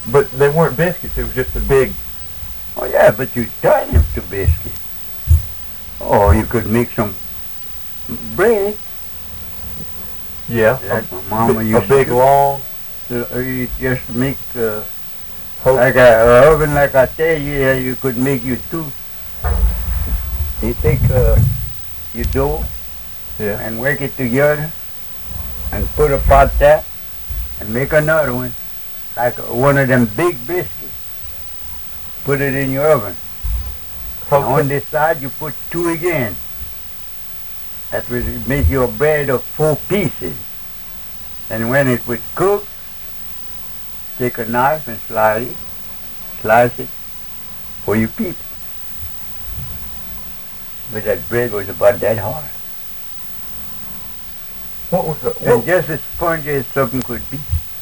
But they weren't biscuits. It was just a big. Oh yeah, but you turn them to biscuit. Or you could make some bread. Yeah. Like my mama used a big to. long. You just make like a oven, like I tell you, you could make you two. You take your dough Yeah. and work it together and put a pot there and make another one, like one of them big biscuits. Put it in your oven. Okay. And on this side you put two again. That will make you a bread of 4 pieces. And when it was cooked, take a knife and slice it for your people. But that bread was about that hard. What was the? And just as spongy as something could be.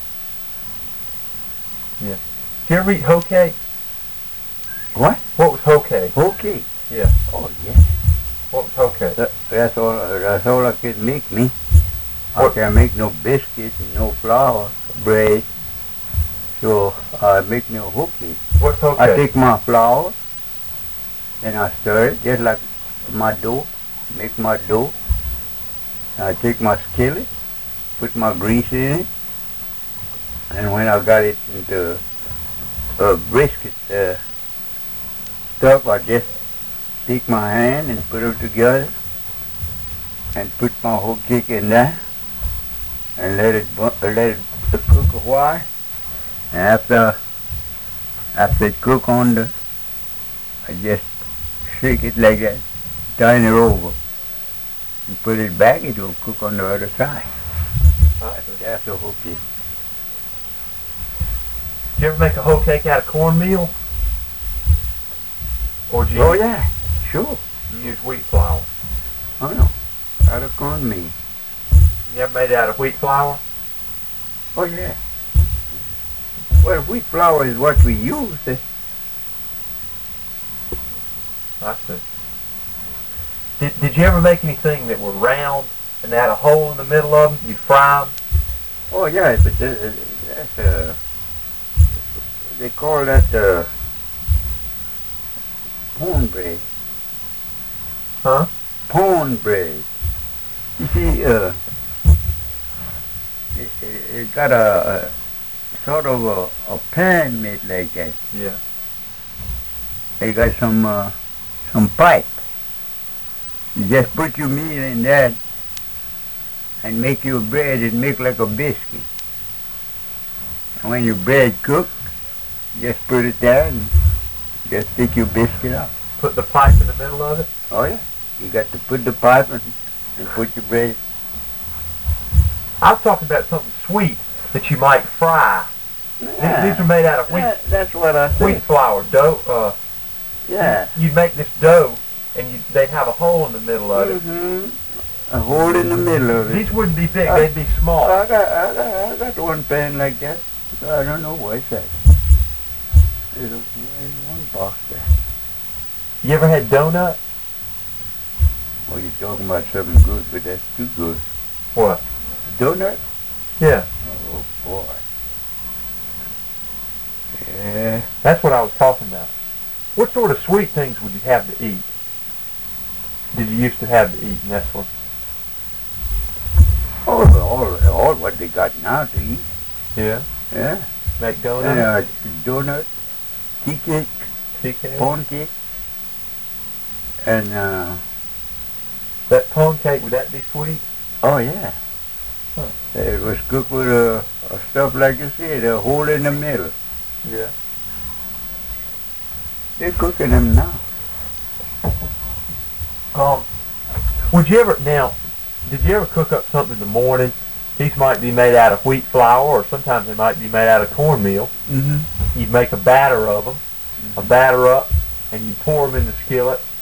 Yeah. Did you ever eat hoe cake? What? What was hoe cake? Okay. Yeah. Oh yeah. What was hoe cake? That's all I can make me. I What? can't make no biscuits and no flour, bread. So I make no hoe cake. What's hoe I cake? take my flour and I stir it just like my dough. Make my dough. I take my skillet, put my grease in it, and when I got it into a brisket stuff, I just take my hand and put them together and put my whole cake in there and let it cook a while. And after it cook on I just shake it like that, turn it over, and put it back. It will cook on the other side. That's a whole cake. Did you ever make a hoe cake out of cornmeal? Or did you Oh yeah, sure. use wheat flour? Oh no, out of cornmeal. You ever made it out of wheat flour? Oh yeah. Well, wheat flour is what we use. I see. Did you ever make anything that were round and had a hole in the middle of them? You'd fry them? Oh yeah, but that's they call that cornbread. Huh? Cornbread. You see, it got a sort of a pan made like that. Yeah. They got some pipe. You just put your meat in that and make your bread and make like a biscuit. And when your bread cook, just put it there and just take your biscuit out. Put the pipe in the middle of it? Oh yeah, you got to put the pipe and put your bread. I was talking about something sweet that you might fry. Yeah. These are made out of wheat. Yeah, that's what I Wheat said. flour dough. Yeah. You'd make this dough, and they'd have a hole in the middle of it. Mm-hmm. A hole in the middle of it. These wouldn't be big; they'd be small. I got one pan like that. I don't know what's that. There's one box there. You ever had donut? Oh, you're talking about something good, but that's too good. What? Donut? Yeah. Oh boy. Yeah. That's what I was talking about. What sort of sweet things would you have to eat? Did you used to have to eat in Nestler? All what they got now to eat. Yeah. Yeah. Make donuts? Donut, tea cake, TK? pound cake, and That pound cake, would that be sweet? oh yeah. Huh. It was cooked with a stuff like you said, a hole in the middle. Yeah. They're cooking them now. Would you ever, now, did you ever cook up something in the morning? These might be made out of wheat flour, or sometimes they might be made out of cornmeal. Mm-hmm. You'd make a batter of them, a batter up, and you'd pour them in the skillet,